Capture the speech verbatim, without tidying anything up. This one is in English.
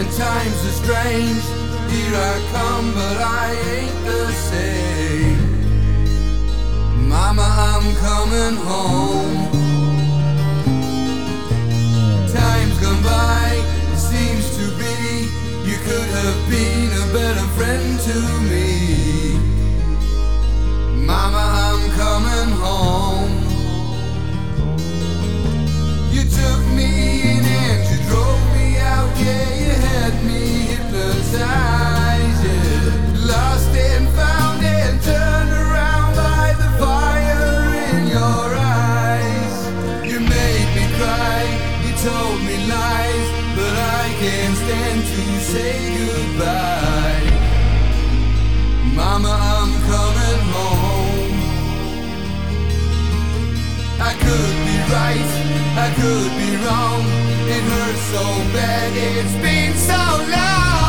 and times are strange. Here I come, but I ain't the same. Mama, I'm coming home. Time's gone by, it seems to be. You could have been a better friend to me. Mama, I'm coming home. You took me in and you drove me out, yeah, you had me hypnotized, yeah. Lost and found and turned around by the fire in your eyes. You made me cry, you told me lies, but I can't stand to say goodbye. Mama, I'm coming home. I could be right, I could be wrong. It hurts so bad, it's been so long.